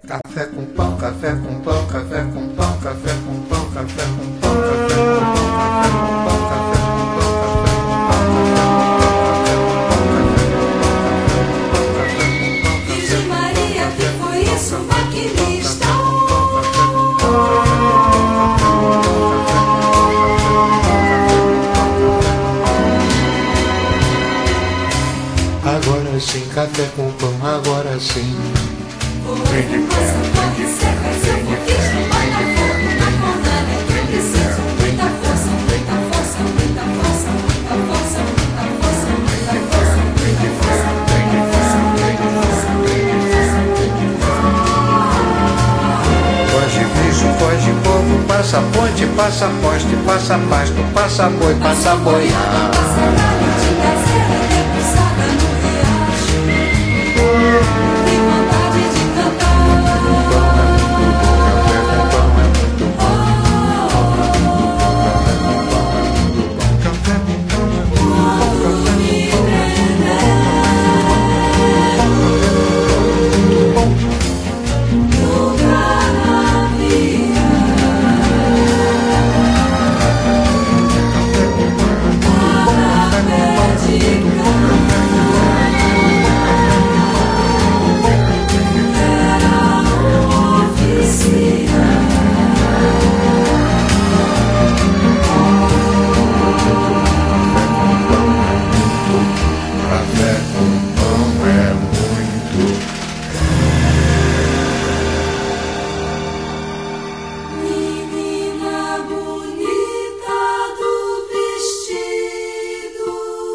Café com pão, café com pão, café com pão, café com pão, café com pão, café com pão, café com pão, café com pão, café com pão, Virgem Maria, que foi isso, maquinista? Agora sim, café com pão, agora sim. Vem de pé, vem de pé, vem de pé, vem de pé, vem de pé, preciso muita força, muita força, muita força, muita força, muita força, muita força, Vem de pé, vem de pé, vem de pé, vem de pé, vem de pé. Foge bicho, foge povo, passa ponte, passa poste, passa pasto, passa boi, passa boiar. passa galho de caseira, debruçada no riacho. Que vontade de cantar. Café com pão é muito. Menina bonita do vestido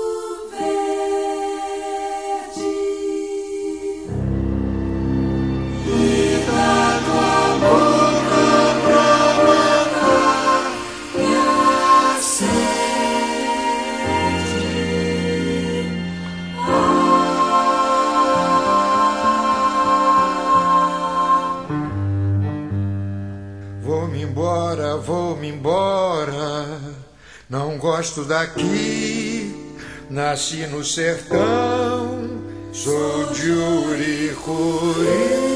verde, e da tua boca provocar minha sede. Vou-me embora, não gosto daqui, nasci no sertão, sou de Uricuri.